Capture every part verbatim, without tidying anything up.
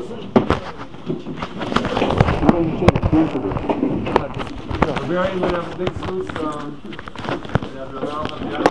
We're very we have a big salute from the Abraham of the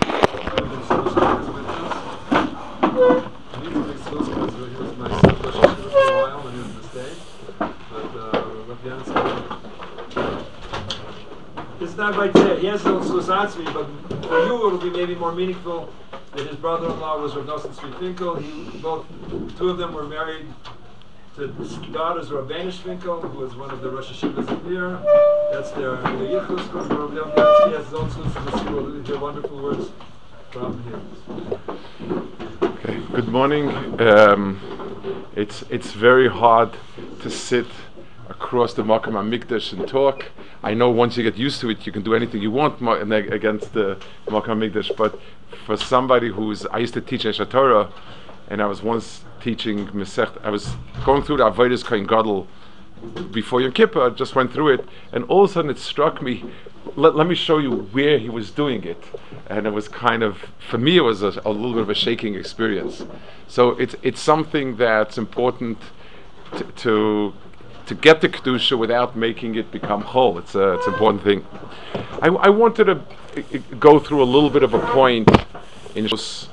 I need a big salute because he was my son for a while when he was in the States. But uh, Rabbi Yanis, it's not by today. He has no salute me, but for you it will be maybe more meaningful that his brother-in-law was Rav Nosson Tzvi Finkel. He both two of them were married to daughters of Rabbanish Finkel, who was one of the Rosh Hashivas up here. That's their the Yichus, because Rabbi Yansky has his own salutes in the school. They're wonderful words from him. Okay, good morning. Um, it's it's very hard to sit across the Makam HaMikdash and talk. I know once you get used to it, you can do anything you want ma- against the Makam HaMikdash, but for somebody who's, I used to teach Eshet Torah, and I was once teaching Masech, I was going through the Avodas Kohen Gadol before Yom Kippur. I just went through it, and all of a sudden it struck me, let, let me show you where he was doing it. And it was kind of, for me it was a, a little bit of a shaking experience. So it's it's something that's important to to, to get the Kedusha without making it become chol. It's a, it's an important thing. I, I wanted to go through a little bit of a point in Shmos.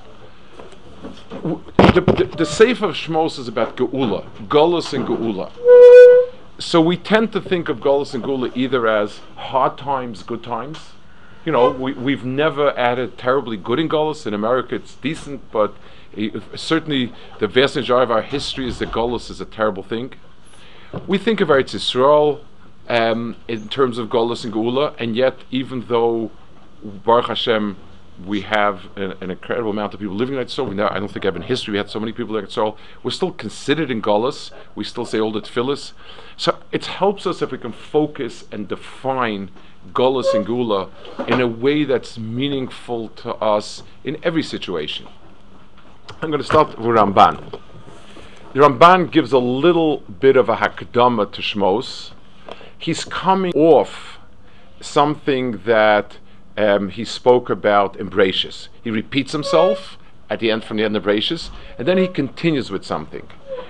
The, the, the Sefer of Shmos is about Geula, Golus and Geula. So we tend to think of Golus and Geula either as hard times, good times. You know, we, we've never added terribly good in Golus. In America it's decent, but uh, certainly the vast majority of our history is that Golus is a terrible thing. We think of Eretz Yisrael um, in terms of Golus and Geula, and yet even though Baruch Hashem we have an, an incredible amount of people living in Eretz Yisrael, we know, I don't think I've in history we had so many people in Eretz Yisrael, we're still considered in Golus, we still say all the tefillas. So it helps us if we can focus and define Golus and Geula in a way that's meaningful to us in every situation. I'm going to start with Ramban. The Ramban gives a little bit of a hakdama to Shmos. He's coming off something that um, he spoke about in Bereshis. He repeats himself at the end from the end of Bereshis, and then he continues with something.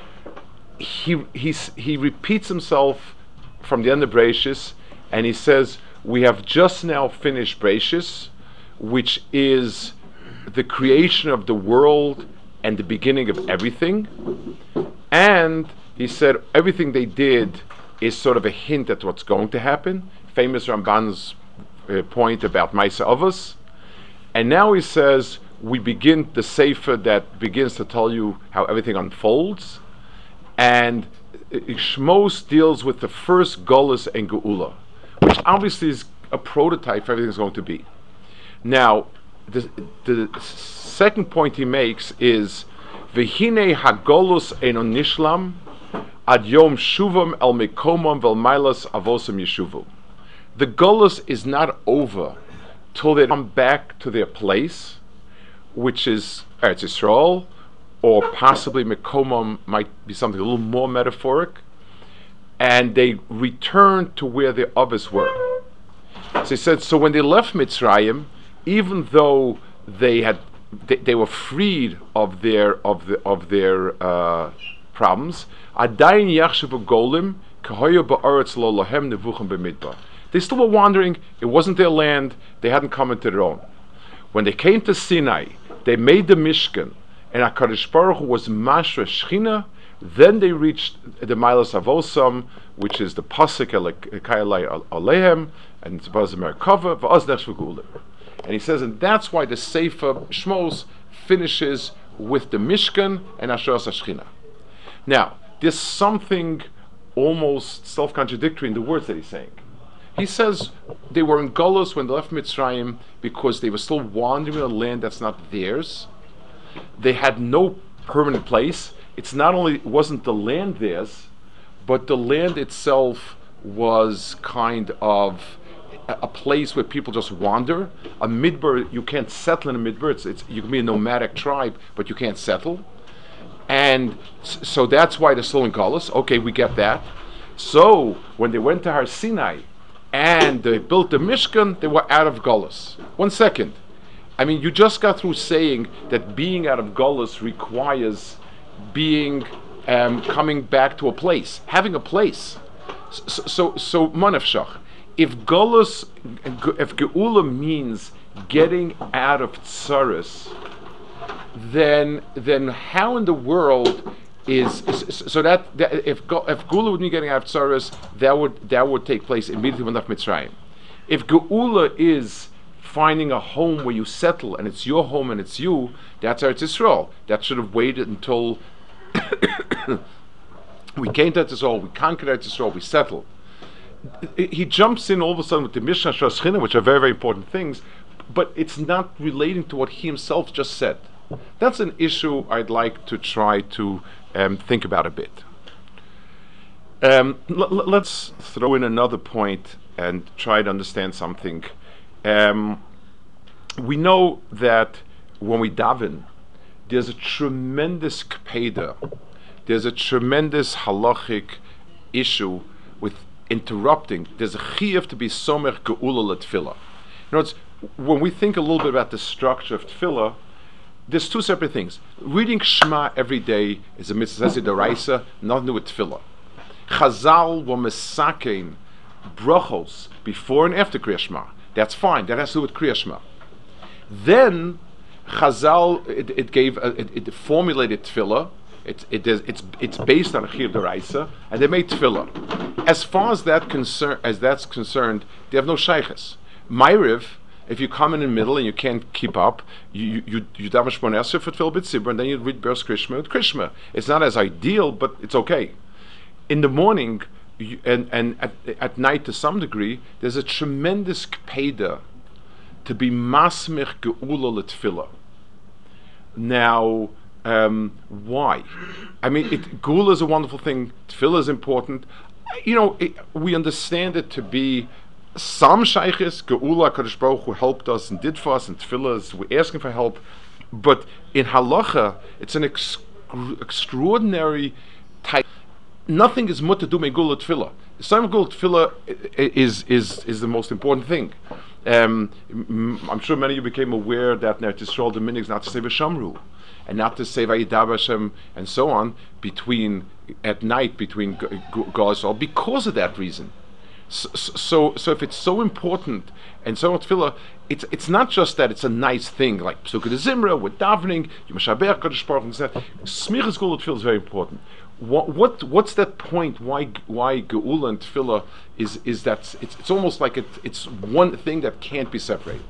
He he's, he repeats himself from the end of Bereshis, and he says, we have just now finished Bereshis, which is the creation of the world and the beginning of everything. And he said everything they did is sort of a hint at what's going to happen. Famous Ramban's uh, point about Maisa Avos. And now he says we begin the Sefer that begins to tell you how everything unfolds. And uh, Shmos deals with the first Golus and Geula, which obviously is a prototype for everything is going to be. Now, the, the second point he makes is V'hinei hagolus eno nishlam ad yom shuvam el mekomam vel mailas avosam yeshuvu. The golus is not over till they come back to their place, which is Eretz Yisrael, or possibly mekomam might be something a little more metaphoric, and they return to where their others were. So he said, so when they left Mitzrayim, even though they had they, they were freed of their of the of their uh, problems, adayin yachshavu golim kahoyu ba'aretz lo lahem nevuchim b'midbar. They still were wandering. It wasn't their land. They hadn't come into their own. When they came to Sinai, they made the Mishkan, and HaKadosh Baruch Hu was Mashra Shechina. Then they reached the Milas Avosam, which is the Pasuk Elokei Alehem, and it's Baz Merkava, V'az Nechshu Geula. And he says, and that's why the Sefer Shmos finishes with the Mishkan and Asheras HaShechina. Now, there's something almost self-contradictory in the words that he's saying. He says they were in Golus when they left Mitzrayim because they were still wandering in a land that's not theirs. They had no permanent place. It's not only it wasn't the land theirs, but the land itself was kind of a, a place where people just wander. A midbar, you can't settle in a midbar. It's, it's you can be a nomadic tribe, but you can't settle. And s- so that's why they're still in Golus. Okay, we get that. So when they went to Har Sinai and they built the Mishkan, they were out of Golus. One second. I mean, you just got through saying that being out of Golus requires being um, coming back to a place, having a place. So, so, so manefshach. If Golus, if Geula means getting out of tsaris, then then how in the world is, is so that, that if if Geula would mean getting out of tsaris, that would that would take place immediately when of Mitzrayim. If Geula is finding a home where you settle and it's your home and it's you, that's Eretz Yisrael. That should have waited until we came to Eretz Yisrael, we conquered Eretz Yisrael, we settled. He jumps in all of a sudden with the Mishnah Shas, which are very, very important things, but it's not relating to what he himself just said. That's an issue I'd like to try to um, think about a bit. Um, l- l- let's throw in another point and try to understand something. Um, we know that when we daven, there's a tremendous kpeda, there's a tremendous halachic issue with interrupting. There's a chiyuv to be somer geula letfilah. In other words, when we think a little bit about the structure of tefillah, there's two separate things. Reading Shema every day is a mitzvah d'oraisa, nothing to do with tefillah. Chazal were mesakein brachos before and after Kriya Shema. That's fine. That has to do with Kriya Shema. Then Chazal it, it gave a, it, it formulated tefillah. It, it is, it's it's based on a chiyuv d'oraisa, and they made tefillah. As far as that concern as that's concerned, they have no shayches. Ma'ariv, if you come in the middle and you can't keep up, you you you daven Shmoneh Esrei for tefillah b'tzibur, and then you read Beres Krishma with Krishma. It's not as ideal, but it's okay. In the morning you, and and at, at night to some degree, there's a tremendous kpeda to be masmich geula l'tefillah. Now, um, why? I mean, it, geula is a wonderful thing. Tefillah is important. You know, it, we understand it to be some shaykhis, geula, Kadosh Baruch Hu helped us and did for us, and tefillah is we're asking for help. But in halacha, it's an ex- extraordinary type. Nothing is mutter do me geula tefillah. Some geula tefillah is is is the most important thing. Um, I'm sure many of you became aware that Eretz Yisrael the minhag is not to say v'shamru, and not to say vayidaber Hashem and so on between at night between Gauls all because of that reason. So, so, so if it's so important and so much tefillah, it's it's not just that it's a nice thing like Pesukei de Zimra with davening, you mashaber Kadosh Baruch Hu and that. Smichas geula tefillah is very important. What what what's that point? Why why geula and tefillah is is that it's it's almost like it, it's one thing that can't be separated.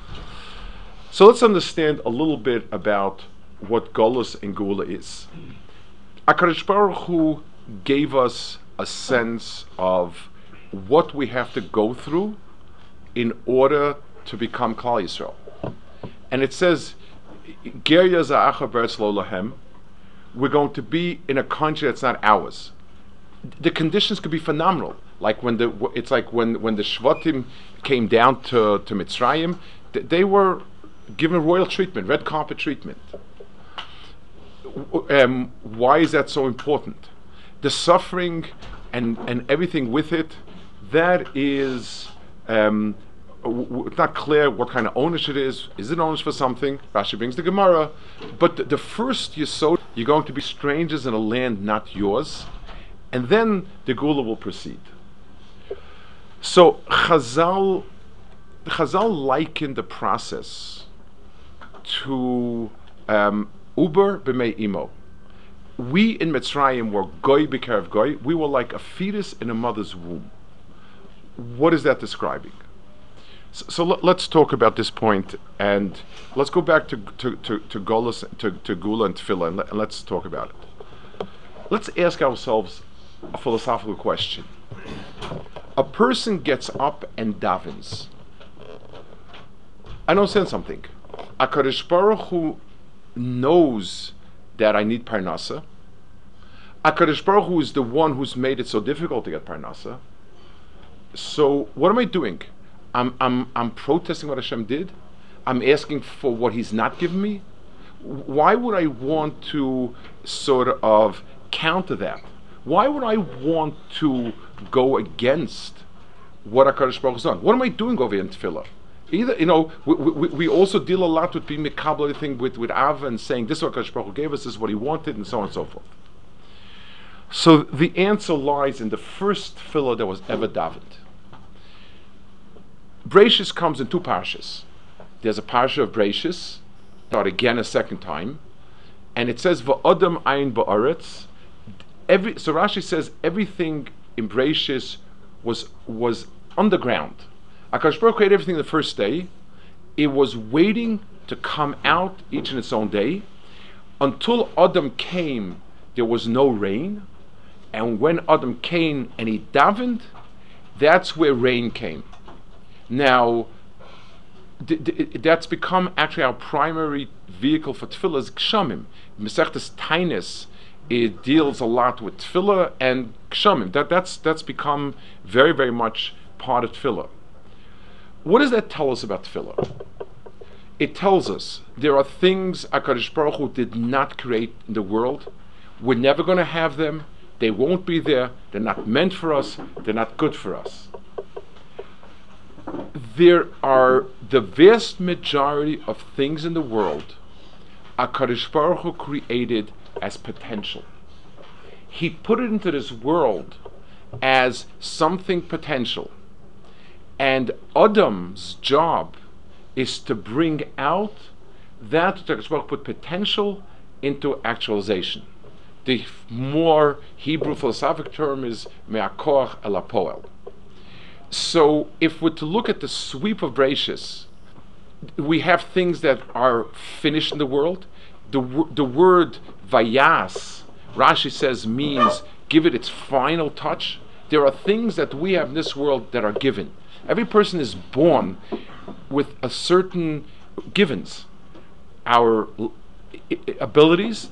So let's understand a little bit about what galus and geula is. HaKadosh Baruch Hu gave us a sense of what we have to go through in order to become Klal Yisrael. And it says, Ger yaza'acha beretz lo lahem, we're going to be in a country that's not ours. The conditions could be phenomenal. Like when the it's like when, when the Shvatim came down to, to Mitzrayim, th- they were given royal treatment, red carpet treatment. Um, why is that so important? The suffering and, and everything with it, that is um, w- w- it's not clear what kind of ownership it is. Is it ownership for something? Rashi brings the Gemara. But th- the first yesod, you're going to be strangers in a land not yours, and then the geula will proceed. So Chazal, Chazal likened the process to um, Uber b'mei imo. We in Mitzrayim were goy b'kerev goy. We were like a fetus in a mother's womb. What is that describing? So, so l- let's talk about this point, and let's go back to to to, to Golus, to, to Geula and Tefillah, and, le- and let's talk about it. Let's ask ourselves a philosophical question. A person gets up and davens. I don't understand something. HaKadosh Baruch Hu knows that I need parnasa. HaKadosh Baruch Hu is the one who's made it so difficult to get parnasa. So what am I doing? I'm I'm I'm protesting what Hashem did. I'm asking for what He's not given me. Why would I want to sort of counter that? Why would I want to go against what HaKadosh Baruch Hu has done? What am I doing over here in Tefillah? Either, you know, we, we, we also deal a lot with being mikabel, everything with with Av and saying this is what HaKadosh Baruch Hu gave us, this is what He wanted, and so on and so forth. So the answer lies in the first tefillah that was ever davened. Breishis comes in two parshas. There's a parsha of Breishis, start again a second time, and it says Va'adam ayin ba'aretz. Every so Rashi says everything in Breishis was was underground. Akash Baruch created everything the first day. It was waiting to come out each in its own day. Until Adam came, there was no rain. And when Adam came and he davened, that's where rain came. Now, d- d- that's become actually our primary vehicle for tefillah is kshamim. Mesechtes Tainis, it deals a lot with tefillah and kshamim. That, that's, that's become very, very much part of tefillah. What does that tell us about tefillah? It tells us there are things HaKadosh Baruch Hu did not create in the world. We're never going to have them. They won't be there. They're not meant for us. They're not good for us. There are the vast majority of things in the world HaKadosh Baruch Hu created as potential. He put it into this world as something potential. And Adam's job is to bring out that which HaKadosh Baruch Hu put potential into actualization. The more Hebrew philosophic term is me'akoach el hapoel. So if we're to look at the sweep of Breishis, we have things that are finished in the world. The, the word vayas, Rashi says, means give it its final touch. There are things that we have in this world that are given. Every person is born with a certain givens. Our abilities,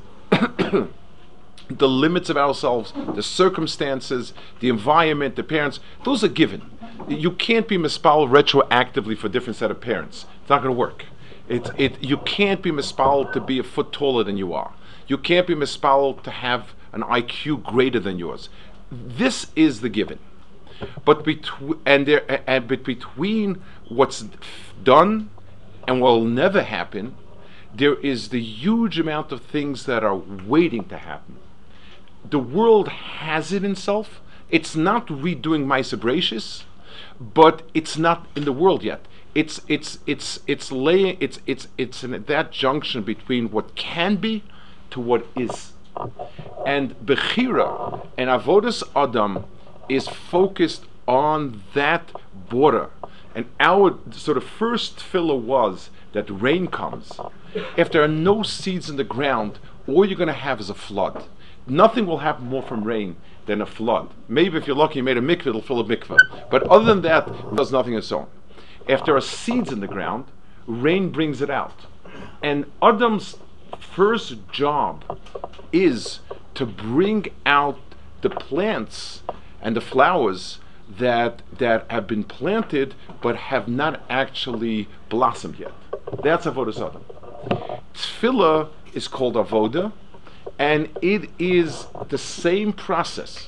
the limits of ourselves, the circumstances, the environment, the parents, those are given. You can't be mispal retroactively for a different set of parents. It's not going to work. It, it, you can't be mispal to be a foot taller than you are. You can't be mispal to have an I Q greater than yours. This is the given. But between and there and but between what's done and what will never happen, there is the huge amount of things that are waiting to happen. The world has it in itself. It's not redoing Ma'aseh Breishis, but it's not in the world yet. It's it's it's it's laying it's it's it's in that junction between what can be to what is. And Bechira and Avodas Adam is focused on that border. And our sort of first tefillah was that rain comes. If there are no seeds in the ground, all you're going to have is a flood. Nothing will happen more from rain than a flood. Maybe if you're lucky you made a mikveh, it'll fill a mikveh. But other than that, it does nothing and so on. If there are seeds in the ground, rain brings it out. And Adam's first job is to bring out the plants and the flowers that that have been planted but have not actually blossomed yet. That's Avodas Adam. Tefillah is called Avoda, and it is the same process.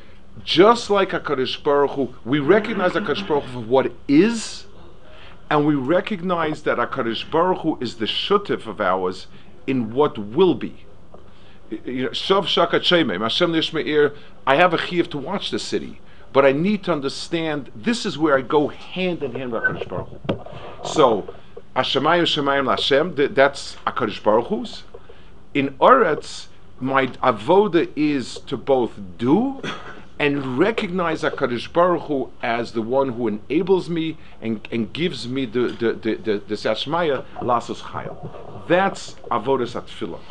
Just like HaKadosh Baruch Hu, we recognize HaKadosh Baruch Hu for what is, and we recognize that HaKadosh Baruch Hu is the shutif of ours in what will be. Shav Shakat Shemeim, Hashem Nishmeir, I have a chiyuv to watch the city, but I need to understand this is where I go hand in hand with HaKadosh Baruch Hu. So, Hashemayim Shemayim Lashem, that's HaKadosh Baruch Hu's. In Oretz, my avoda is to both do and recognize HaKadosh Baruch Hu as the one who enables me and, and gives me the the the the, the Sashmaya Lasos Chayil. That's avodas atfilah.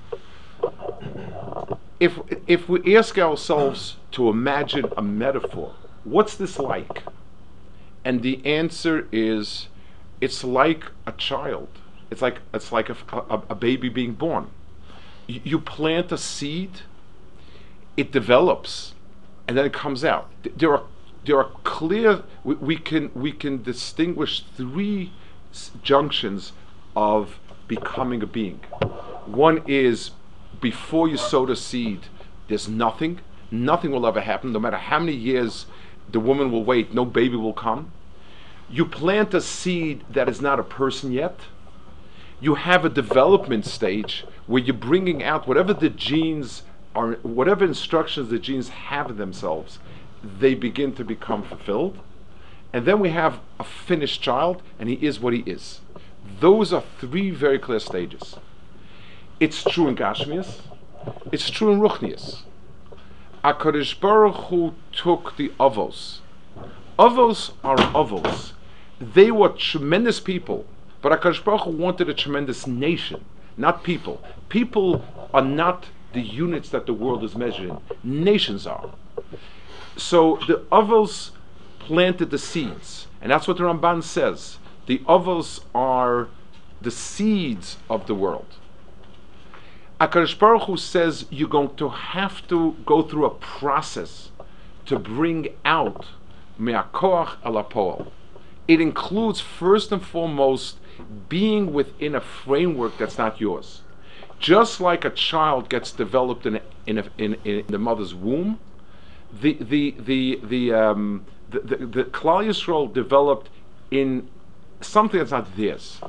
If if we ask ourselves to imagine a metaphor, what's this like? And the answer is, it's like a child. It's like it's like a, a, a baby being born. You, you plant a seed, it develops, and then it comes out. There are there are clear. We, we can we can distinguish three s- junctions of becoming a being. One is before you sow the seed, there's nothing. Nothing will ever happen. No matter how many years the woman will wait, no baby will come. You plant a seed that is not a person yet. You have a development stage where you're bringing out whatever the genes are whatever instructions the genes have in themselves, they begin to become fulfilled. And then we have a finished child, and he is what he is. Those are three very clear stages. It's true in Gashmias, it's true in Ruchnias. HaKadosh Baruch Hu took the Avos. Avos are Avos. They were tremendous people, but HaKadosh Baruch Hu wanted a tremendous nation, not people. People are not the units that the world is measured in. Nations are. So the Avos planted the seeds, and that's what the Ramban says. The Avos are the seeds of the world. HaKadosh Baruch Hu says you're going to have to go through a process to bring out me'akoach el hapoel. It includes first and foremost being within a framework that's not yours. Just like a child gets developed in a, in, a, in, in the mother's womb, the the the the um, the, the, the Klal Yisrael developed in something that's not theirs.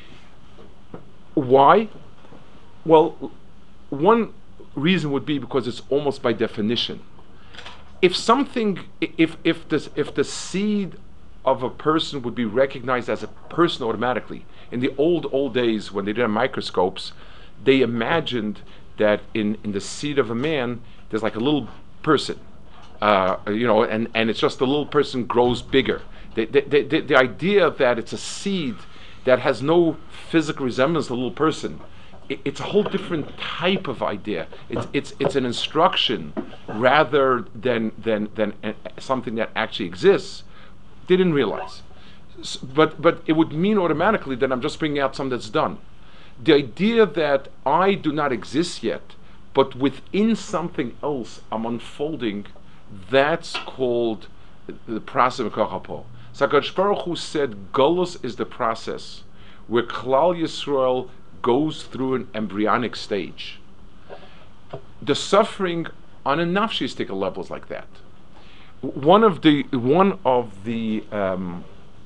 Why? Well, one reason would be because it's almost by definition. If something, if if this, if the seed of a person would be recognized as a person automatically, in the old old days when they did have microscopes, they imagined that in in the seed of a man there's like a little person, uh, you know, and and it's just the little person grows bigger. The the, the the the idea that it's a seed that has no physical resemblance to a little person, it's a whole different type of idea. It's it's it's an instruction rather than than than uh, something that actually exists. They didn't realize, S- but but it would mean automatically that I'm just bringing out something that's done. The idea that I do not exist yet, but within something else I'm unfolding, that's called the process of Kochapo. So HaKadosh Baruch Hu said, Golus is the process where Klal Yisrael goes through an embryonic stage. The suffering on a nafshistic level is like that. One of the one of the um,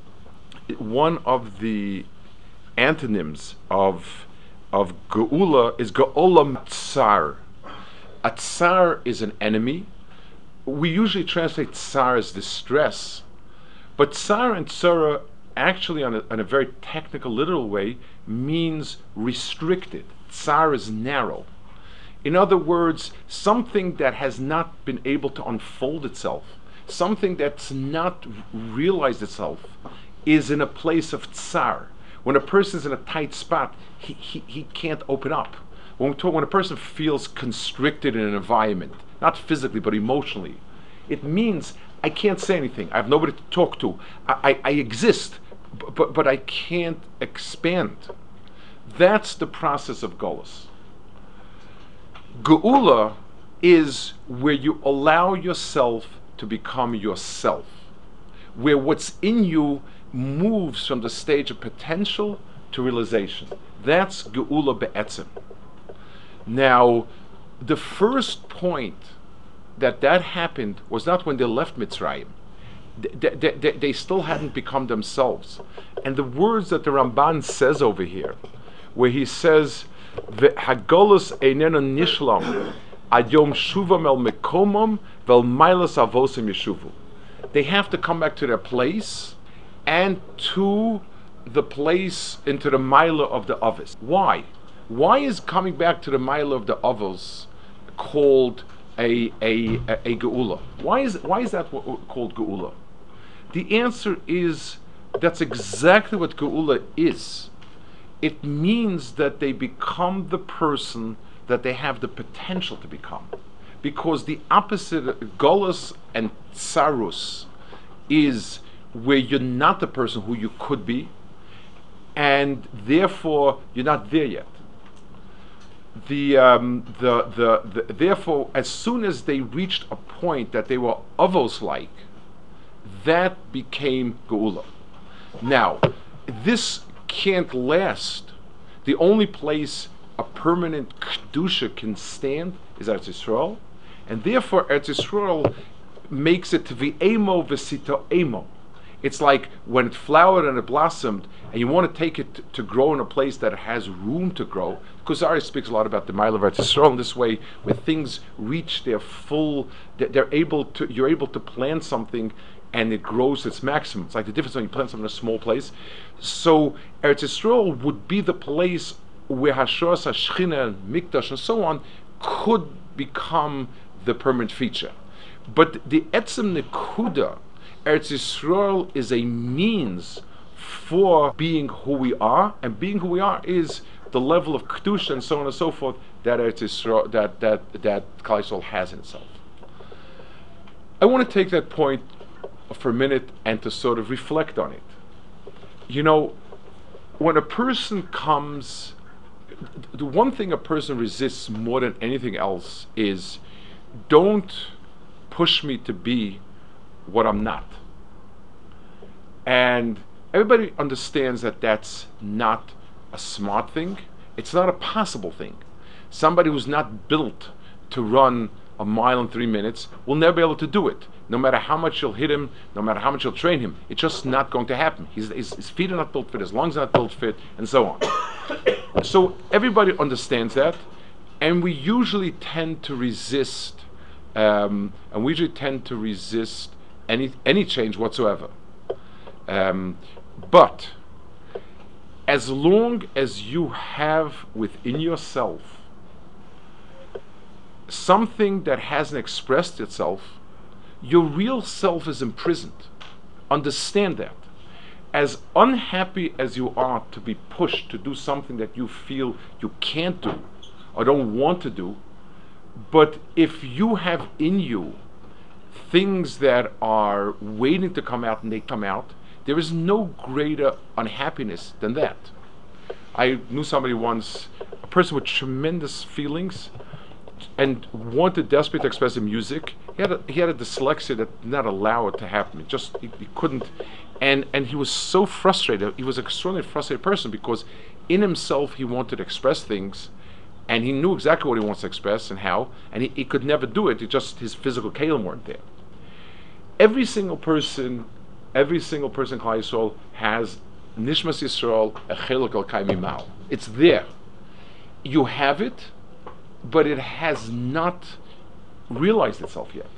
one of the antonyms of of Geula is Geola Tsar. A Tsar is an enemy. We usually translate Tsar as distress, but Tsar and Tzara actually, on a, on a very technical, literal way, means restricted. Tsar is narrow. In other words, something that has not been able to unfold itself, something that's not realized itself, is in a place of tsar. When a person's in a tight spot, he, he, he can't open up. When, we talk, when a person feels constricted in an environment, not physically but emotionally, it means I can't say anything. I have nobody to talk to. I, I, I exist, b- but, but I can't expand. That's the process of Golus. Geula is where you allow yourself to become yourself, where what's in you moves from the stage of potential to realization. That's Geula Be'etzim. Now, the first point that that happened was not when they left Mitzrayim. They, they, they, they still hadn't become themselves. And the words that the Ramban says over here, where he says, "Hagolus einena nishlam ad yom shuvam el mekomam vel mailas avosim yeshuvu." They have to come back to their place and to the place, into the Maila of the Avos. Why? Why is coming back to the Maila of the Avos called a a a, a Geula? Why is why is that w- called Geula? The answer is that's exactly what Geula is. It means that they become the person that they have the potential to become. Because the opposite, Golus and Tsarus, is where you're not the person who you could be, and therefore you're not there yet. The, um, the, the, the therefore, as soon as they reached a point that they were Avos-like, that became Geula. Now, this can't last. The only place a permanent kedusha can stand is Eretz Yisrael, and therefore Eretz Yisrael makes it to v'emo v'sito emo. It's like when it flowered and it blossomed, and you want to take it to, to grow in a place that it has room to grow. Kuzari speaks a lot about the Mile of Eretz Yisrael in this way, where things reach their full, they're they're able to, you're able to plant something and it grows its maximum. It's like the difference when you plant something in a small place. So Eretz Yisrael would be the place where Hashoras HaShechina and Mikdash and so on could become the permanent feature. But the Etzem Nekuda, Eretz Yisrael is a means for being who we are, and being who we are is the level of Kedusha and so on and so forth that Eretz Yisrael, that that that Klal Yisrael has in itself. I want to take that point for a minute and to sort of reflect on it. You know, when a person comes, the one thing a person resists more than anything else is, don't push me to be what I'm not. And everybody understands that that's not a smart thing. It's not a possible thing. Somebody who's not built to run a mile in three minutes will never be able to do it. No matter how much you'll hit him, no matter how much you'll train him, it's just not going to happen. His, his, his feet are not built fit, his lungs are not built fit, and so on. So everybody understands that, and we usually tend to resist, um, and we usually tend to resist any any change whatsoever. Um, but as long as you have within yourself something that hasn't expressed itself, your real self is imprisoned. Understand that. As unhappy as you are to be pushed to do something that you feel you can't do or don't want to do, but if you have in you things that are waiting to come out and they come out, there is no greater unhappiness than that. I knew somebody once, a person with tremendous feelings, and wanted desperately to express in music. He had a, he had a dyslexia that did not allow it to happen. It just he, he couldn't, and and he was so frustrated. He was an extraordinarily frustrated person because in himself he wanted to express things, and he knew exactly what he wants to express and how, and he, he could never do it. It just his physical kalim weren't there. Every single person, every single person in Klal Yisrael has Nishmas Yisrael a Chelek al Kaimi Ma'al. It's there. You have it, but it has not realized itself yet.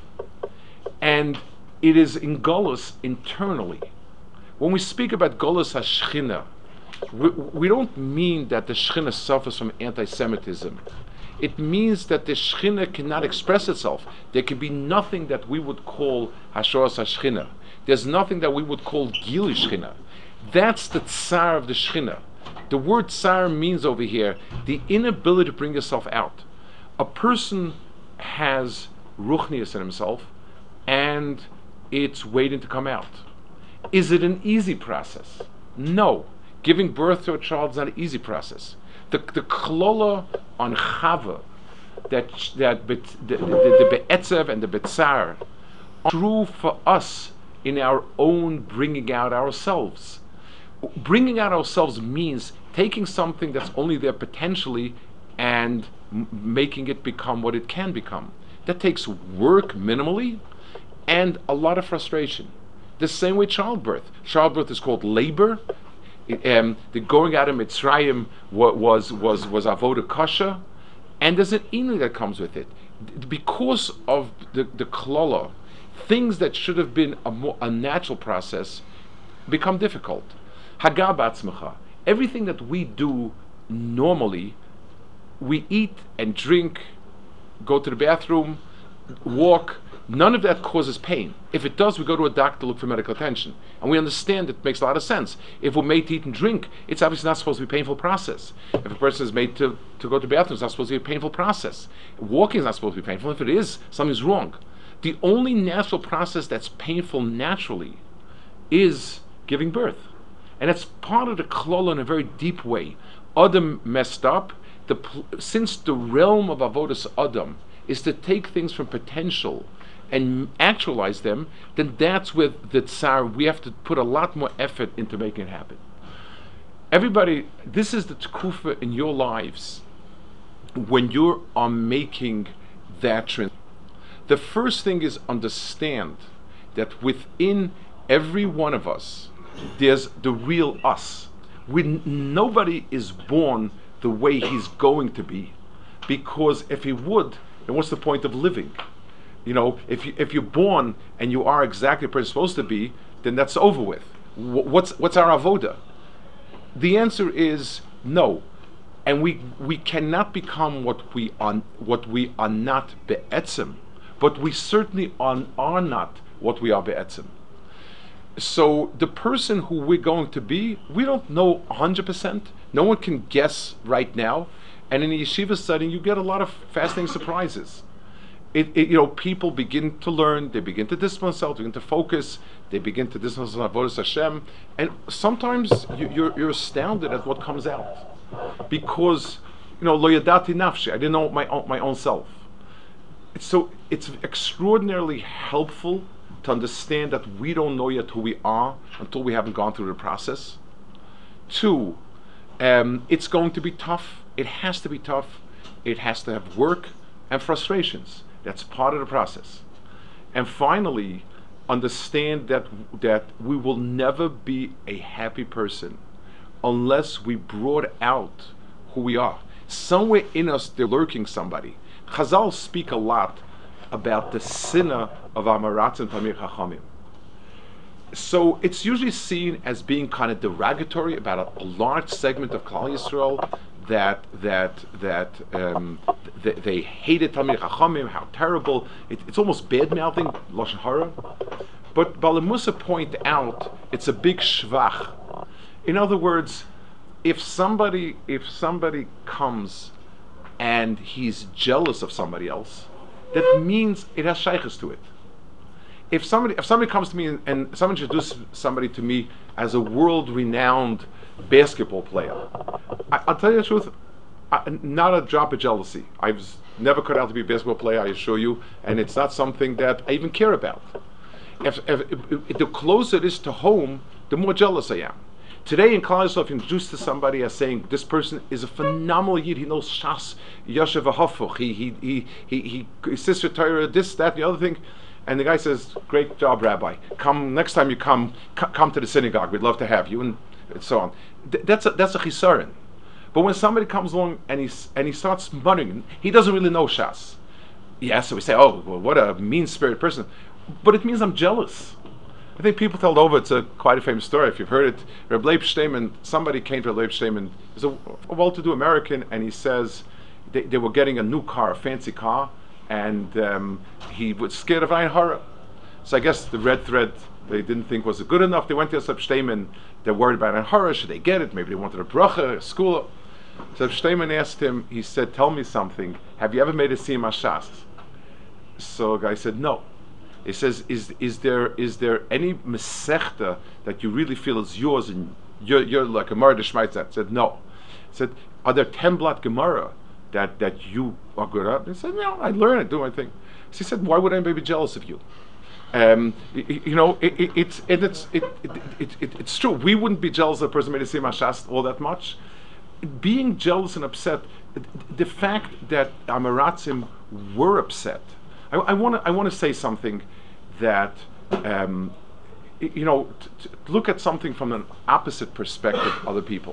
And it is in Golus internally. When we speak about Golus HaShechina, we, we don't mean that the Shechina suffers from anti-Semitism. It means that the Shechina cannot express itself. There can be nothing that we would call Hashoras HaShechina. There's nothing that we would call Gili Shechina. That's the tsar of the Shechina. The word tsar means over here the inability to bring yourself out. A person has ruchnius in himself, and it's waiting to come out. Is it an easy process? No. Giving birth to a child is not an easy process. The the klola on Chava, that that bet, the, the, the be'etzev and the betzar, are true for us in our own bringing out ourselves. Bringing out ourselves means taking something that's only there potentially and m- making it become what it can become. That takes work minimally and a lot of frustration. The same way childbirth. Childbirth is called labor. It, um, the going out of Mitzrayim wa- was was was avoda kasha, and there's an inu that comes with it. D- because of the the klola, things that should have been a, more, a natural process become difficult. Hagah b'atzmecha. Everything that we do normally, we eat and drink, go to the bathroom, walk, none of that causes pain. If it does, we go to a doctor to look for medical attention. And we understand it makes a lot of sense. If we're made to eat and drink, it's obviously not supposed to be a painful process. If a person is made to, to go to the bathroom, it's not supposed to be a painful process. Walking is not supposed to be painful. If it is, something's wrong. The only natural process that's painful naturally is giving birth. And that's part of the klala in a very deep way. Adam messed up. The, since the realm of avodas Adam is to take things from potential and actualize them, then that's where the tsar, we have to put a lot more effort into making it happen. Everybody, this is the tekufa in your lives when you are making that transition. The first thing is understand that within every one of us, there's the real us. We, nobody is born the way he's going to be, because if he would, then what's the point of living? You know, if you, if you're born and you are exactly the person you're supposed to be, then that's over with. What's what's our avoda? The answer is no, and we we cannot become what we are what we are not be'etzem, but we certainly are, are not what we are be'etzem. So the person who we're going to be, we don't know one hundred percent. No one can guess right now. And in the yeshiva setting, you get a lot of fascinating surprises. It, it, you know, people begin to learn, they begin to discipline themselves, they begin to focus, they begin to discipline themselves on Avodas Hashem, and sometimes you, you're, you're astounded at what comes out. Because, you know, lo yadati nafshi, I didn't know my own, my own self. It's so it's extraordinarily helpful to understand that we don't know yet who we are until we haven't gone through the process. Two, um, it's going to be tough. It has to be tough. It has to have work and frustrations. That's part of the process. And finally, understand that that we will never be a happy person unless we brought out who we are. Somewhere in us, they're lurking somebody. Chazal speak a lot about the sinner of Amaratz and Tamir Chachamim. So it's usually seen as being kind of derogatory about a, a large segment of Klal Yisrael, that that that um, th- they hated Tamir Chachamim, how terrible. It, it's almost bad mouthing lashon hara. But Bala Musa point out it's a big shvach. In other words, if somebody if somebody comes and he's jealous of somebody else, that means it has shaykhs to it. If somebody if somebody comes to me and, and someone introduces somebody to me as a world-renowned basketball player, I, I'll tell you the truth, I, not a drop of jealousy. I've never cut out to be a basketball player, I assure you, and it's not something that I even care about. If, if, if, if the closer it is to home, the more jealous I am. Today in Klal Yisrael, if you introduce to somebody as saying this person is a phenomenal yid, he knows Shas, Yoshev Hafuch, he he he he he sister Torah, this, that, the other thing, and the guy says, "Great job, Rabbi. Come next time you come, c- come to the synagogue. We'd love to have you," and, and so on. Th- that's a, that's a chisaron. But when somebody comes along and he and he starts muttering, he doesn't really know Shas. Yeah, so we say, "Oh, well, what a mean-spirited person," but it means I'm jealous. I think people tell over, it's a quite a famous story, if you've heard it. Reb Leib Shleiman, somebody came to Reb Leib Shleiman, he's a, a well-to-do American, and he says they, they were getting a new car, a fancy car, and um, he was scared of Ein Hara. So I guess the red thread they didn't think was good enough. They went to Reb Shleiman, they're worried about Ein Hara, should they get it? Maybe they wanted a bracha, a school. So Reb Shleiman asked him, he said, "Tell me something, have you ever made a siyum hashas?" So the guy said, "No." He says, is is there is there any mesechta that you really feel is yours and you're, you're like a Gemara Shmaitza? Said, "No." He said, "Are there ten blot Gemara that, that you are good at?" He said, "No, I learn it, do my thing." So he said, "Why would anybody be jealous of you?" Um, you, you know, it, it, it's it, it's it, it, it, it, it's true. We wouldn't be jealous of a person made a siyum hashas all that much. Being jealous and upset, the fact that Amaratzim were upset. I want to I want to say something that um, you know t- t- look at something from an opposite perspective of other people.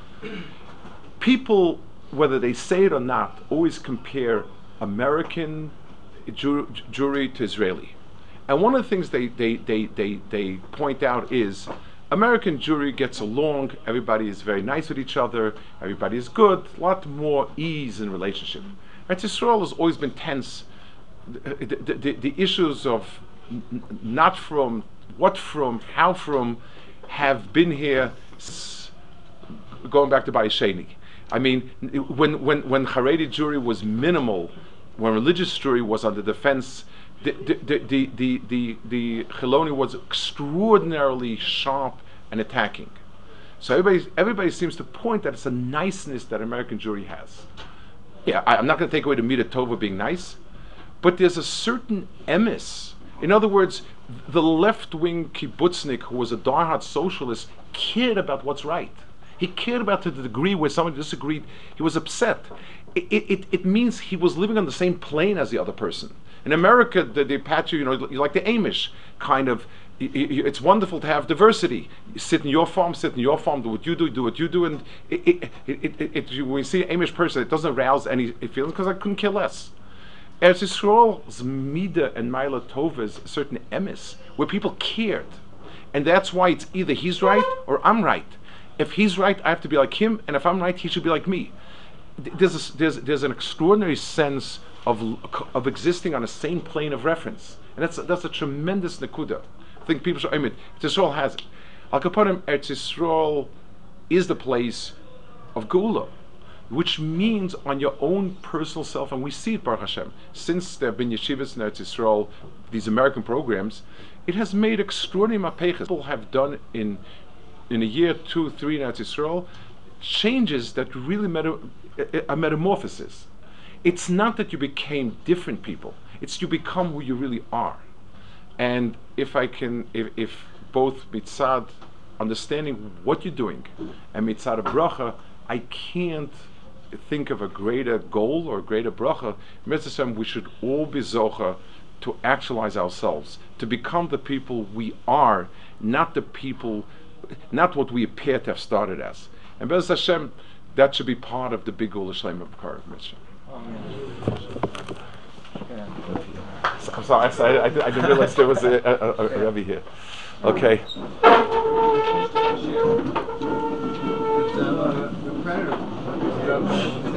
People, whether they say it or not, always compare American Jew- Jewry to Israeli, and one of the things they they, they, they they point out is American Jewry gets along. Everybody is very nice with each other. Everybody is good. A lot more ease in relationship. Right? Israel has always been tense. The, the, the, the issues of n- not from, what from, how from, have been here s- going back to Bayesheni. I mean, when when when Haredi Jewry was minimal, when religious Jewry was under defense, the the the the the, the, the Chiloni was extraordinarily sharp and attacking. So everybody everybody seems to point that it's a niceness that American Jewry has. Yeah, I, I'm not going to take away the Mida Tova being nice. But there's a certain emes. In other words, the left-wing kibbutznik who was a diehard socialist cared about what's right. He cared about to the degree where somebody disagreed, he was upset. It, it, it means he was living on the same plane as the other person. In America, the, the Apache, you know, like the Amish, kind of y- y- it's wonderful to have diversity. You sit in your farm, sit in your farm, do what you do, do what you do, and it, it, it, it, it, it, when you see an Amish person, it doesn't arouse any feelings because I couldn't care less. Eretz Yisrael's Mida and Maila Tova is a certain emes where people cared, and that's why it's either he's right or I'm right. If he's right, I have to be like him, and if I'm right, he should be like me. There's a, there's there's an extraordinary sense of of existing on the same plane of reference, and that's that's a tremendous nekuda. I think people should. I mean, Eretz Yisrael has it. Al Kaponim, Eretz Yisrael is the place of Geula, which means on your own personal self, and we see it, Baruch Hashem, since there have been yeshivas in Eretz Yisrael, these American programs, it has made extraordinary mapechas. People have done in in a year, two, three in Eretz Yisrael, changes that really meta, a metamorphosis. It's not that you became different people, it's you become who you really are. And if I can, if, if both mitzad understanding what you're doing and mitzad a bracha, I can't think of a greater goal or a greater bracha. Mitzvah, we should all be zocha to actualize ourselves, to become the people we are, not the people, not what we appear to have started as. And Bez Hashem, that should be part of the big goal of Shleim Bakar Mitzvah. I'm sorry, I, I, I didn't realize there was a, a, a, a Rebbe here. Okay. It's, uh, the predator.